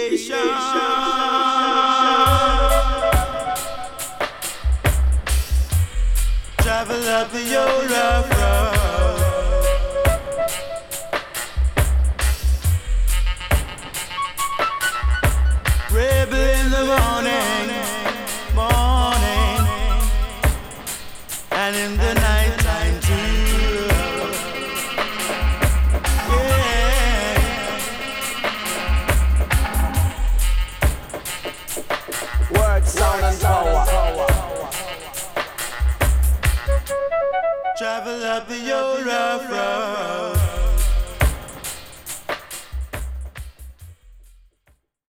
Travel up the old rough road. Rebel in the morning, and in the night time too. Yeah. Word, sound and power. Travel up the old rough road.